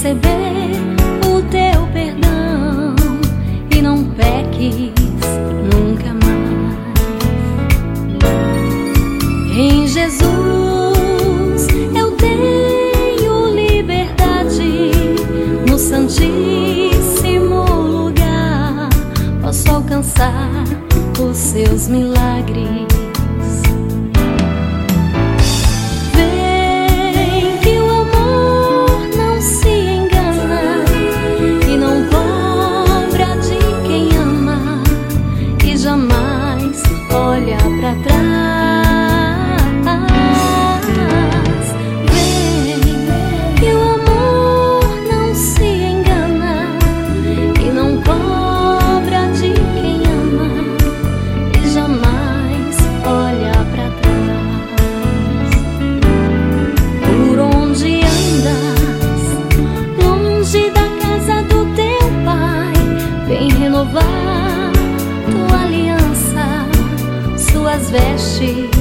receber o teu perdão e não peques nunca mais. Em Jesus eu tenho liberdade, no santíssimo lugar posso alcançar os seus milagres. Jamais olha pra trás. Vem, que o amor não se engana e não cobra de quem ama e jamais olha pra trás. Por onde andas, longe da casa do teu pai, vem renovar tua aliança, suas vestes